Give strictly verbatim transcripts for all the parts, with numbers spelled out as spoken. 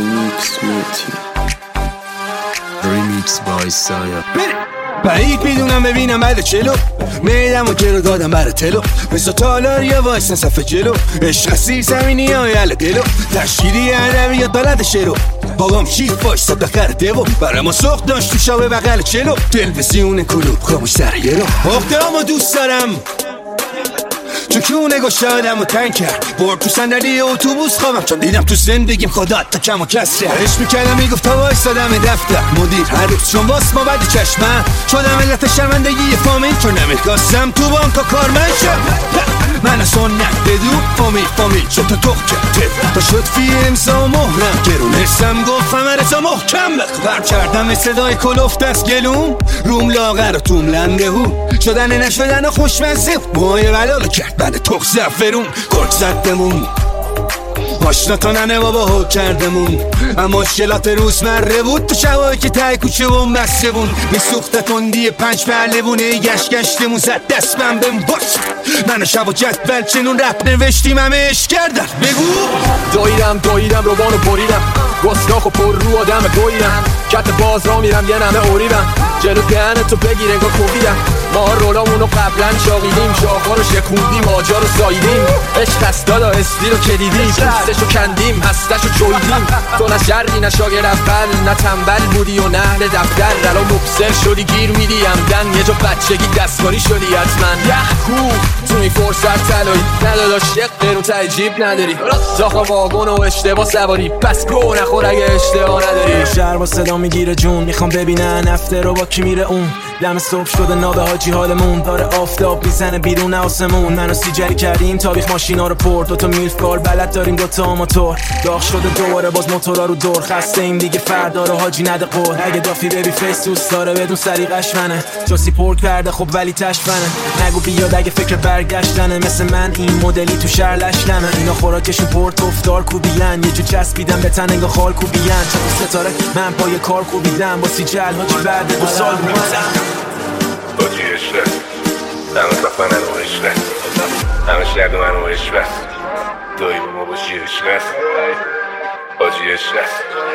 Remix Moti Remix by Saya بعید میدونم ببینم بعد چلو میدم و گرو دادم برا تلو مثل تالار یا وایسن صفحه جلو عشق اسیر زمینی های علا دلو تشکیلی ادبیات بلد شروع بابام شیف باش صد خر دیو برای ما سخت داشت تو شاوه بغل چلو تلویزیون کلوب خاموش سر یه رو اخترامو دوست دارم چکونه گشادم و تنگ کرد برد تو صندلی اتوبوس خوابم چون دیدم تو زندگیم خدا تا کم و کسره عشق میکردم میگفت تا وایسادم دفتر مدیر هر روز چون واس ما بعد چشمم شدم علت شرمندگی فامیل چون نمیخواستم تو بانکا کارمند شم من سنت بدو فامیل فامیل شد تا تخ کرد تا شد فی امضا و مهرم گرون حسم گفت همه رسا محکم بخبر کردم به صدای کلفت از گلوم روم لاغر و توم لنده هو شدن نشدن و خوشمزه موهای بلالو کرد بعد تخ زفرون گرگ زدمون پاشنا تا ننه بابا ها کردمون اما مشکلات روزمره بود تو شبایی که تای کوچه بون بسته بون میسوخته تندی پنج پرلبونه گشت گشتمون زد دست من بهم باش من شب و جدول چنون رپ نوشتیم همه عشق کردن بگو داییدم داییدم روبانو بریدم گستاخ و پر رو آدم گویدم کت باز را میرم یه نمه اوریدم جلو دهن تو بگیر انگار کوبیدم ما رولامونو قبلا شاقیدیم شاخا رو شکوندیم آجا رو ساییدیم عشق هست دادا استی رو کلیدیم پوستشو کندیم هستشو جویدیم تو نه شرقی نه شاگر اول نه تنبل بودی و نه اهل دفتر الان مبصر شدی گیر میدی همدن یه جا بچگی دستکاری شدی حتما یه کو تو این فرصت تلایی نداداش یک قیرون ته جیب نداری داخل واگن و اشتباه سواری پس گو نخور اگه اشتباه نداری شهر با صدا میگیره جون میخوام ببینن هفته رو با کی میره اون دم صبح شده نابه حاجی حالمون داره آفتاب میزنه بیرون آسمون منو سیجری کردیم تاریخ ماشینا رو پرد دوتا میلف کار بلد داریم دوتا موتور داغ شده دوباره باز موتورا رو دور خسته این دیگه فردا رو حاجی نده قول اگه دافی ببی فیس دوست داره بدون سریقش منه جاسی پورت کرده خب ولی تشفنه نگو بیاد اگه فکر برگشتنه مثل من این مدلی تو شهر لشنمه اینا خوراکشون پورت افتار کوبیان یه جو چسبیدم به تن انگار خال کوبیان چند ستاره من پای کار کوبیدم با سی جل حاجی بعد دو سال بودم حاجی عشقه همه صفحه نرو عشقه همه شهد منو عشقه دایی با ما باشی عشقه حاجی عشقه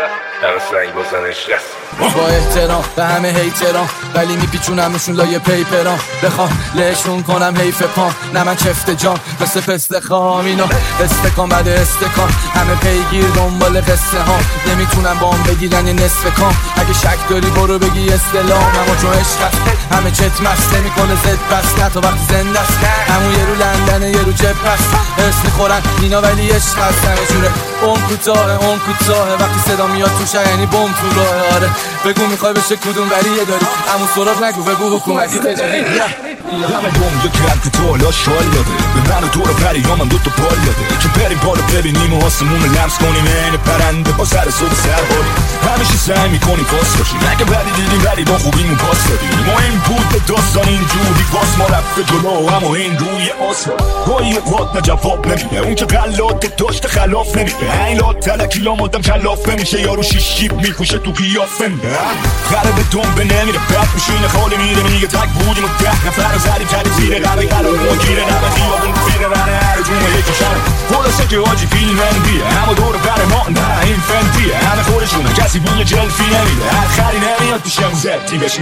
همه سنگ بازن عشقه با احترام به همه هیتران ولی میپیچونمشون لایه پیپران بخوام لهشون کنم حیف پام نه من چفت جام مثل پست خام اینا استکان بعد استکان همه پیگیر دنبال قصه ها نمیتونم بام بگیرن یه نصف کام اگه شک داری برو بگی استلام اما چون عشق هست همه چت مست نمیکنه زد بس نه تا وقتی زنده است همون یه رو لندنه یه رو جب هست اسم میخورن اینا ولی عشق هست همه جوره اون کوتاه اون کوتاه وقتی صدا میاد تو شهر یعنی بم تو راه آره بگو میخوای بشه کدوم ولیه داری همون سراغ نگو بگو حکومتی تجاری همه دوم یه کرد که تو حالا شال داده به من و دور پری یا من دوتا پال داده که بریم بالا ببینیم و آسمون لمس کنیم این پرنده با سر صبح سر باریم همیشه سعی میکنیم پاس باشیم اگه بدی دیدیم ولی با خوبیمون پاس دادیم ما این بود به داستان اینجوری باز ما رفته جلو اما این روی آسمان گاهی اوقات نه جواب نمیده اون که غلات داشته خلاف نمیده این لات تلکی لامادم کلاف نمیشه یارو شیشیب میکوشه تو قیافه نمیده خره به دنبه نمیره بد میشینه خالی میره میگه تک بودیم و ده نفر رو زدیم کلی زیره قبل قرار مگیره نبه خیابون فیره رنه هر جونه یکی شره خلاصه که حاجی فیلم اندیه همه دور بره ما نه این فندیه همه خودشونه کسی بوی جلفی نمیده هر خری نمیاد پیشم زدی بشینه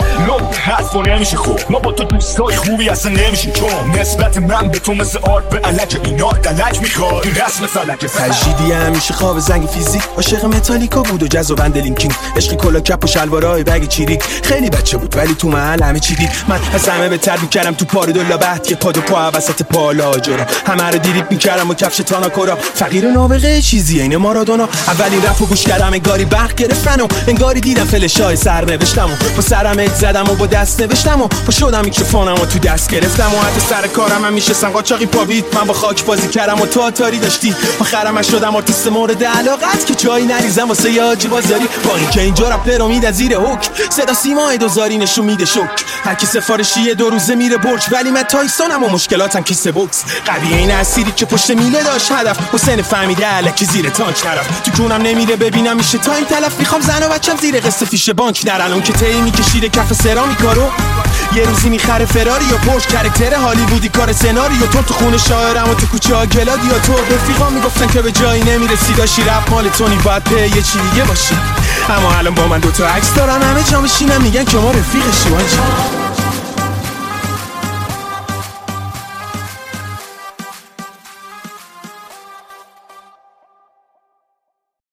لب حرف و نمیشه خوب ما با تو دوستای خوبی اصلا نمیشیم چون نسبت من به تو مثل آرد به علک اینا دلک میخواد این رسم فلک تجدیدی همیشه خواب زنگ فیزیک عاشق متالیکا بود و جز و بند لینکینگ عشقی کلا کپ و شلوارای بگ چیریک خیلی بچه بود ولی تو محل همه چی دید من از همه بهتر میکردم تو پارو دولا بعد که پادو پا وسط پالا جرا همه رو دیریب میکردم و کفش تانا کورا فقیر و نابغه چیزی این مارادونا اولین رفو گوش کردم انگاری برق گرفتن و انگاری دیدم فلشای سر نوشتم و با سرم ات زدم و با دست نوشتم و با شدم میکروفونم و تو دست گرفتم و حتی سر کارم هم میشستم قاچاقی پاوید من با خاک بازی کردم و تو آتاری داشتی آخرم شدم آرتیست مورد علاقت که جایی نریزم واسه یاجی بازاری با اینکه اینجا رپر میاد زیر حک صدا سیمای دوزاری نشون میده شوک هر کی سفارشی دو روزه میره برج ولی من تایسونم و مشکلاتم کیسه بوکس قویه این اسیری که پشت میله داشت هدف حسین فهمیده الکی زیر تانک نرفت تو جونم نمیره ببینم میشه تایم تلف میخوام زن و بچم زیر قصه فیش بانک نرن اون که تی میکشیده کف سرامیکارو یه روزی میخره فراری یا پرش کرکتر هالیوودی کار سناریو تو تو خونه شاعرم و تو کوچه ها گلادیاتور رفیقا میگفتن که به جایی نمیرسی داشی رپ مال تونی باید به یه چی دیگه باشی اما الان با من دوتا عکس دارن همه جا میشینن میگن که ما رفیقشی.